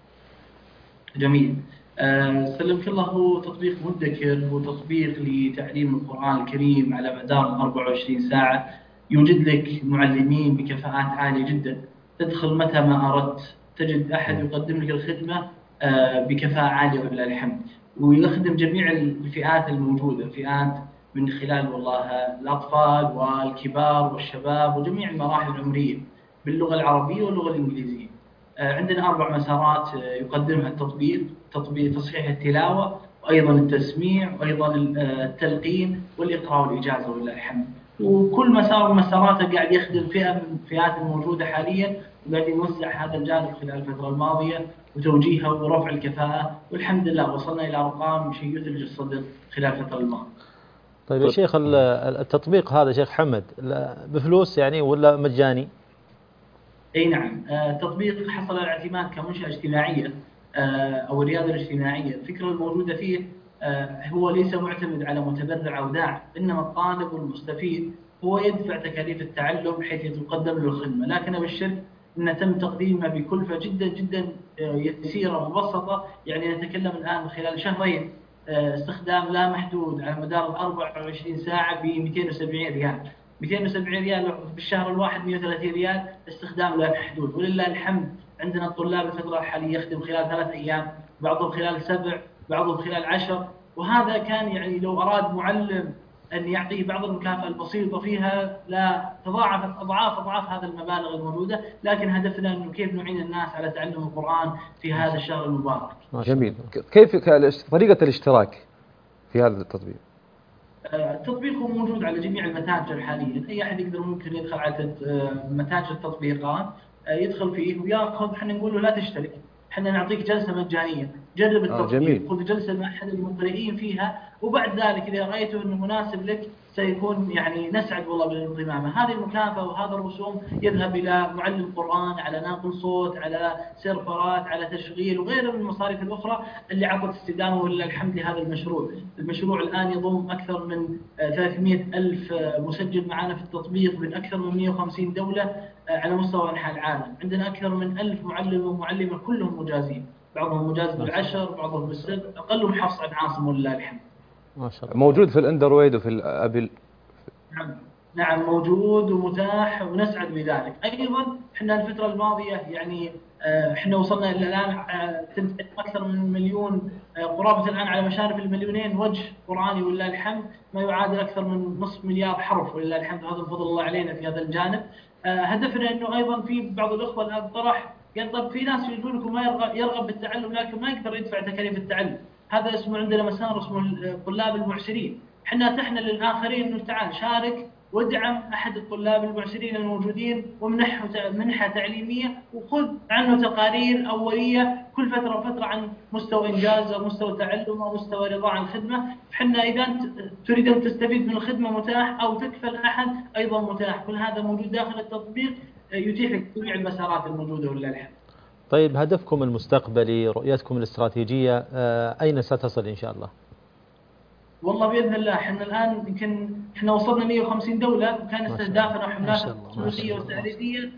جميل. آه سلمك الله، هو تطبيق مدكر، هو تطبيق لتعليم القرآن الكريم على مدار أربعة وعشرين ساعة. يوجد لك معلمين بكفاءات عالية جدا، تدخل متى ما أردت، تجد أحد يقدم لك الخدمة آه بكفاءة عالية ولله الحمد، ويخدم جميع الفئات الموجودة، فئات من خلال والله الأطفال والكبار والشباب وجميع المراحل العمرية باللغة العربية واللغة الإنجليزية. عندنا أربع مسارات يقدمها التطبيق: تطبيق تصحيح التلاوة، وأيضا التسميع، وأيضا التلقين والإقراء والإجازة ولله الحمد. وكل مسار من مساراته قاعد يخدم فئة من الفئات الموجودة حاليا، وقاعد يوسع هذا الجانب خلال الفترة الماضية وتوجيهها ورفع الكفاءة، والحمد لله وصلنا إلى أرقام شيء يثلج الصدر خلال الفترة الماضية. طيب يا شيخ، التطبيق هذا شيخ حمد بفلوس يعني ولا مجاني؟ اي نعم، التطبيق حصل على الاعتماد كمنشأة اجتماعية او الريادة الاجتماعية. الفكرة الموجودة فيه هو ليس معتمد على متبرع او داعم، انما الطالب والمستفيد هو يدفع تكاليف التعلم بحيث تقدم له الخدمة، لكن ابشر ان تم تقديمها بكلفة جدا جدا يسيرة ومبسطة. يعني نتكلم الان من خلال شهرين استخدام لا محدود على مدار أربعة وعشرين ساعة ب مئتين وسبعين ريال. مئتين وسبعين ريال بالشهر الواحد، مئة وثلاثين ريال استخدام لا محدود، ولله الحمد. عندنا الطلاب الفترة الحالية يخدم خلال ثلاث أيام، بعضهم خلال سبع، بعضهم خلال عشر. وهذا كان يعني لو أراد معلم أن يعطيه بعض المكافأة البسيطة فيها لا تضاعفت أضعاف أضعاف هذا المبالغ الموجودة، لكن هدفنا أنه كيف نعين الناس على تعلم القرآن في هذا الشهر المبارك. جميل. كيف طريقة الاشتراك في هذا التطبيق؟ التطبيق هو موجود على جميع المتاجر حاليا، أي أحد يقدر ممكن يدخل على متاجر التطبيقات يدخل فيه وياخذ. احنا نقول له لا تشترك، احنا نعطيك جلسة مجانية، جرب التطبيق، خذ جلسة مع أحد المقرئين فيها، وبعد ذلك إذا رأيته أنه مناسب لك سيكون يعني نسعد والله بالانضمام. هذه المكافأة وهذا الرسوم يذهب إلى معلم قرآن، على ناقل صوت، على سيرفرات، على تشغيل وغيره من المصاريف الأخرى اللي عطت استدامة ولله الحمد لهذا المشروع. المشروع الآن يضم أكثر من ثلاثمئة ألف مسجل معنا في التطبيق من أكثر من مئة وخمسين دولة على مستوى أنحاء العالم. عندنا أكثر من ألف معلم ومعلمة كلهم مجازين، بعضهم مجاز بالعشر، بعضهم بالسبع، أقلهم حفص عن عاصم ولله الحمد. ما شاء الله. موجود في الاندرويد وفي الابل؟ نعم نعم موجود ومتاح ونسعد بذلك. ايضا احنا الفتره الماضيه يعني احنا وصلنا الى الان اكثر من مليون، قرابه الان على مشارف المليونين وجه قراني ولله الحمد، ما يعادل اكثر من نصف مليار حرف ولله الحمد. هذا بفضل الله علينا في هذا الجانب. هدفنا انه ايضا في بعض الاخوه الان طرح قال طب في ناس يقول لكم ما يرغب, يرغب بالتعلم لكن ما يقدر يدفع تكاليف التعلم. هذا اسمه عندنا مسار اسمه الطلاب المعسرين. احنا اتحنا للاخرين انه تعال شارك وادعم احد الطلاب المعسرين الموجودين ومنحه منحه تعليميه، وخذ عنه تقارير اوليه كل فتره وفتره عن مستوى انجاز او مستوى تعلم او مستوى رضا عن الخدمه. احنا اذا تريد ان تستفيد من الخدمه متاح، او تكفل احد ايضا متاح. كل هذا موجود داخل التطبيق يتيح لك جميع المسارات الموجوده ولله الحمد. طيب هدفكم المستقبلي، رؤيتكم الاستراتيجية، أين ستصل إن شاء الله؟ والله بإذن الله احنا الآن يمكن احنا وصلنا مئة وخمسين دولة، وكان استهدافنا حملات السعودية والسعودية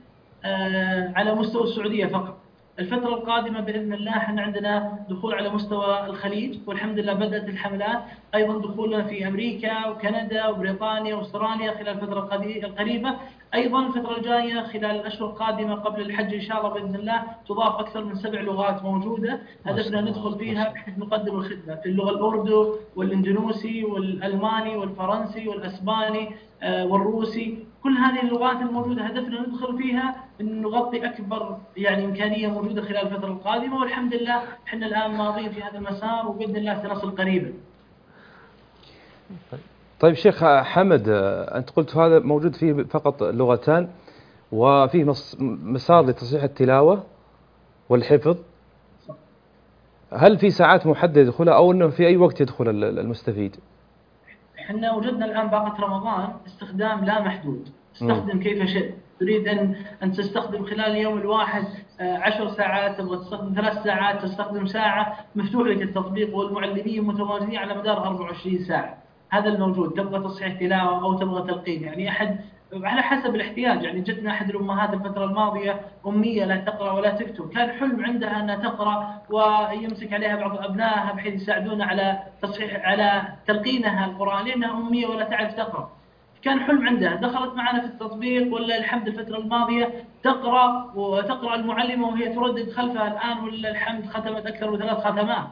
آه على مستوى السعودية فقط. الفترة القادمة بإذن الله احنا عندنا دخول على مستوى الخليج، والحمد لله بدأت الحملات. أيضا دخولنا في أمريكا وكندا وبريطانيا وأستراليا خلال الفترة القريبة. أيضا الفترة الجاية خلال الأشهر القادمة قبل الحج إن شاء الله بإذن الله تضاف أكثر من سبع لغات موجودة، هدفنا ندخل فيها بحيث نقدم الخدمة في اللغة الأردو والإندونيسي والألماني والفرنسي والأسباني والروسي. كل هذه اللغات الموجودة هدفنا ندخل فيها أن نغطي أكبر يعني إمكانية موجودة خلال الفترة القادمة، والحمد لله احنا الآن ماضيين في هذا المسار وبإذن الله سنصل قريبا. طيب شيخ حمد، أنت قلت هذا موجود فيه فقط لغتان وفيه مسار لتصحيح التلاوة والحفظ، هل في ساعات محددة يدخلها أو أنه في أي وقت يدخل المستفيد؟ احنا وجدنا الآن باقة رمضان استخدام لا محدود، استخدم كيف شئت. تريد أن أن تستخدم خلال اليوم الواحد عشر ساعات، تبغى تستخدم ثلاث ساعات، تستخدم ساعة، مفتوح لك التطبيق، والمعلمين متواجدين على مدار أربعة وعشرين ساعة. هذا الموجود. تبغى تصحيح تلاوة أو تبغى تلقين، يعني أحد على حسب الاحتياج. يعني جتنا أحد الأمهات الفترة الماضية أمية لا تقرأ ولا تكتب، كان حلم عندها أنها تقرأ ويمسك عليها بعض أبنائها بحيث يساعدونها على تصحيح على تلقينها القرآن، لأنها أمية ولا تعرف تقرأ. كان حلم عندها، دخلت معنا في التطبيق ولا الحمد الفترة الماضية تقرأ وتقرأ المعلمة وهي تردد خلفها. الآن ولا الحمد ختمت أكثر من ثلاث ختمات.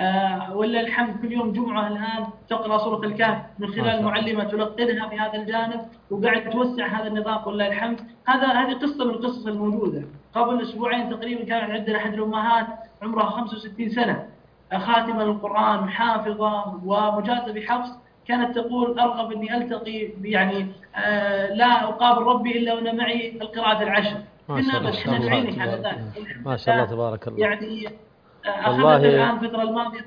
آه ولا الحمد كل يوم جمعة الآن تقرأ سورة الكهف من خلال المعلمة تلقنها في هذا الجانب، وقاعد توسع هذا النطاق ولا الحمد. هذا هذه قصة من القصص الموجودة. قبل أسبوعين تقريبا كان عندنا أحد الأمهات عمرها خمسة وستين سنة، خاتمة للقرآن، حافظة ومجازة بحفظ، كانت تقول أرغب أني ألتقي يعني آه لا أقابل ربي إلا وأنا معي القراءة العشر. ما شاء الله احنا نعينك على ذلك. ما شاء الله تبارك الله. يعني أخذت الآن الفترة الماضية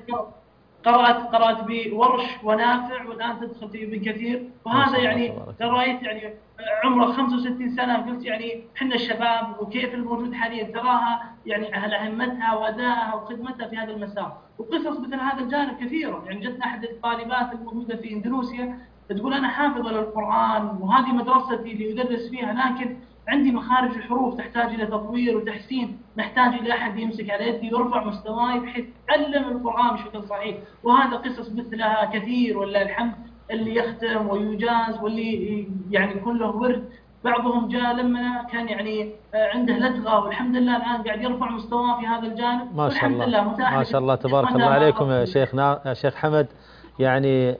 قرأت قرأت بورش ونافع، والآن تدخل في ابن كثير. وهذا يعني رأيت يعني عمره خمسة وستين سنة، قلت يعني احنا الشباب وكيف الموجود حاليا تراها يعني أهل أهمتها وأدائها وخدمتها في هذا المسار. وقصص مثل هذا الجانب كثيرة. يعني جتنا أحد الطالبات الموجودة في إندونيسيا تقول أنا حافظة للقرآن وهذه مدرستي اللي أدرس فيها، لكن عندي مخارج الحروف تحتاج إلى تطوير وتحسين، نحتاج إلى أحد يمسك على يدي ويرفع مستواي بحيث أعلم القرآن بشكل صحيح. وهذا قصص مثلها كثير ولا الحمد، اللي يختم ويجاز واللي يعني يكون له ورد. بعضهم جاء لما كان يعني عنده لدغة والحمد لله الآن قاعد يرفع مستواه في هذا الجانب. ما شاء الله ما شاء الله تبارك الله عليكم يا شيخنا يا شيخ حمد. يعني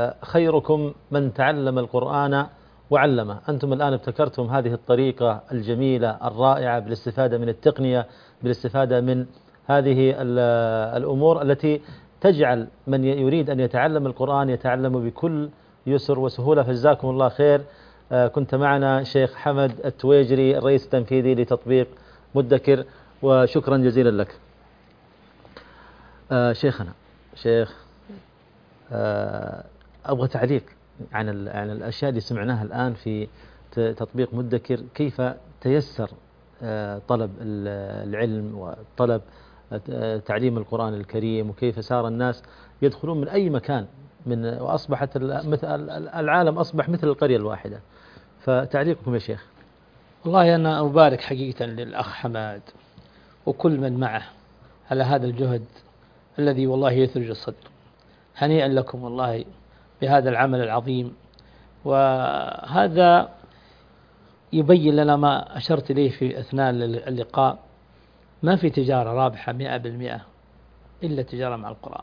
خيركم من تعلم القرآن وعلمه. أنتم الآن ابتكرتم هذه الطريقة الجميلة الرائعة بالاستفادة من التقنية، بالاستفادة من هذه الأمور التي تجعل من يريد أن يتعلم القرآن يتعلم بكل يسر وسهولة. فجزاكم الله خير. كنت معنا شيخ حمد التويجري الرئيس التنفيذي لتطبيق مدكر، وشكرا جزيلا لك. شيخنا شيخ أبغى تعليق عن عن الأشياء اللي سمعناها الآن في تطبيق مدكر. كيف تيسر طلب العلم وطلب تعليم القرآن الكريم، وكيف صار الناس يدخلون من أي مكان من وأصبحت العالم أصبح مثل القرية الواحدة. فتعليقكم يا شيخ. والله أنا أبارك حقيقة للأخ حماد وكل من معه على هذا الجهد الذي والله يثلج الصدر. هنيئا لكم والله بهذا العمل العظيم. وهذا يبين لنا ما أشرت إليه في أثناء اللقاء، ما في تجارة رابحة مئة بالمئة إلا تجارة مع القرآن.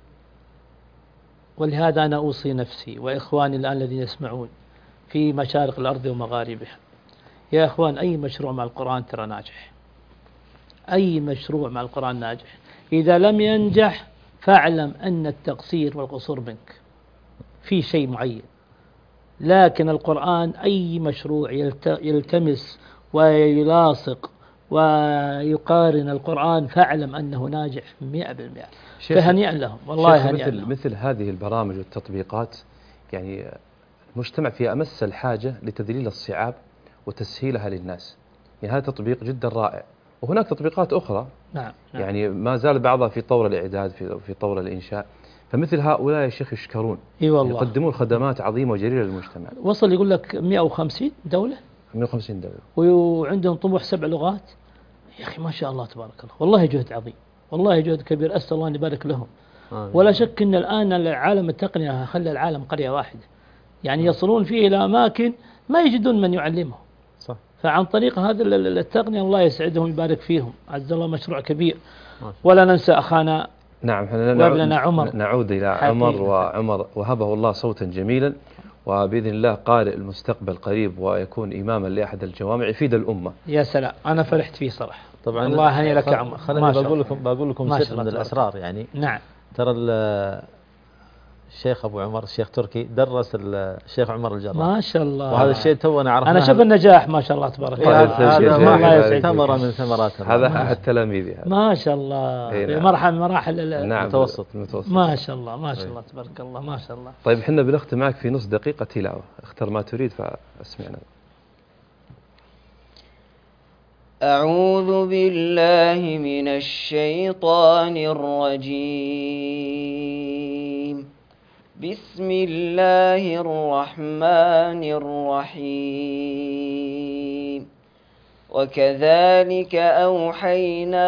ولهذا أنا أوصي نفسي وإخواني الآن الذين يسمعون في مشارق الأرض ومغاربها، يا إخوان أي مشروع مع القرآن ترى ناجح. أي مشروع مع القرآن ناجح. إذا لم ينجح فاعلم أن التقصير والقصور منك في شيء معين. لكن القرآن أي مشروع يلتمس ويلاصق ويقارن القرآن فاعلم أنه ناجح مئة بالمئة. فهنيئا لهم والله. هنيئا مثل, لهم. مثل هذه البرامج والتطبيقات يعني المجتمع في أمس الحاجة لتذليل الصعاب وتسهيلها للناس. يعني هذا تطبيق جدا رائع، وهناك تطبيقات أخرى نعم نعم. يعني ما زال بعضها في طور الإعداد في, في طور الإنشاء. فمثل هؤلاء يا شيخ يشكرون، إي والله يقدمون خدمات عظيمة وجليلة للمجتمع. وصل يقول لك مئة وخمسين دولة مئة وخمسين دولة وعندهم طموح سبع لغات. يا أخي ما شاء الله تبارك الله، والله جهد عظيم، والله جهد كبير. أسأل الله أن يبارك لهم. آه ولا شك أن الآن العالم التقنية خلى العالم قرية واحدة، يعني يصلون فيه إلى أماكن ما يجدون من يعلمهم. صح. فعن طريق هذا التقنية الله يسعدهم ويبارك فيهم. عز الله مشروع كبير. ولا ننسى أخانا نعم احنا نعود, عمر. نعود إلى عمر. وعمر وهبه الله صوتا جميلا، وبإذن الله قارئ المستقبل قريب ويكون إماما لأحد الجوامع يفيد الأمة. يا سلام أنا فرحت فيه صراحة. طبعا الله هني لك يا عمر. خليني بقول لكم بقول لكم سر من الأسرار. يعني نعم ترى الشيخ أبو عمر الشيخ تركي درس الشيخ عمر الجراح ما شاء الله، وهذا الشيء تو أنا عرفناه. أنا شوف النجاح ما شاء الله تبارك الله. هذا ثمرة من ثمرات هذا أحد تلاميذي ما شاء الله في مرحلة من مراحل المتوسط. ما شاء الله ما شاء الله تبارك الله ما شاء الله. طيب احنا بنختم معك في نص دقيقة تلاوة، اختر ما تريد فاسمعنا. أعوذ بالله من الشيطان الرجيم. بسم الله الرحمن الرحيم. وكذلك أوحينا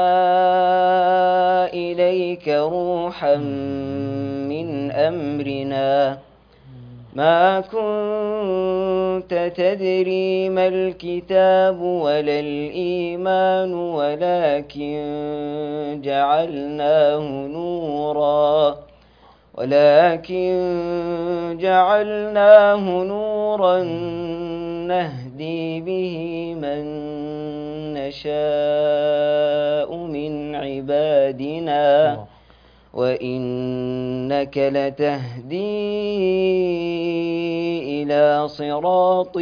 إليك روحا من أمرنا ما كنت تدري ما الكتاب ولا الإيمان ولكن جعلناه نورا ولكن جعلناه نورا نهدي به من نشاء من عبادنا وإنك لتهدي إلى صراط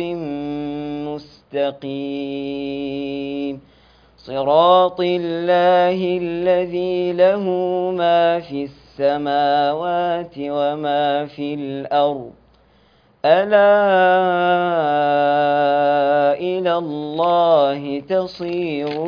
مستقيم صراط الله الذي له ما في السماوات وما في الأرض ألا إلى الله تصير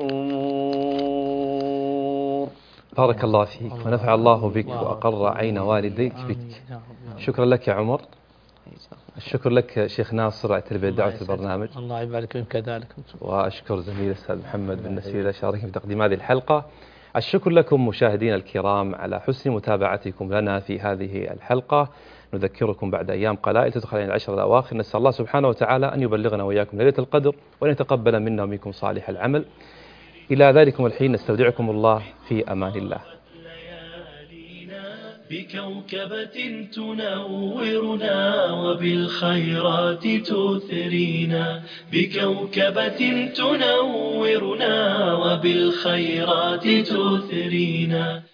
الأمور. بارك الله فيك ونفع الله بك وأقر عين والديك بك. شكرا لك يا عمر. الشكر لك شيخ ناصر على تربية دعوة البرنامج. الله يبارك فيك كذلك. وأشكر زميل الأستاذ محمد بن نسير شاركني في تقديم هذه الحلقة. الشكر لكم مشاهدينا الكرام على حسن متابعتكم لنا في هذه الحلقة. نذكركم بعد أيام قلائل تدخل علينا العشر الأواخر، نسأل الله سبحانه وتعالى أن يبلغنا وإياكم ليلة القدر وأن يتقبل منا ومنكم صالح العمل. إلى ذلكم الحين نستودعكم الله في أمان الله. بكوكبة تنورنا وبالخيرات تثرينا بكوكبة تنورنا وبالخيرات تثرينا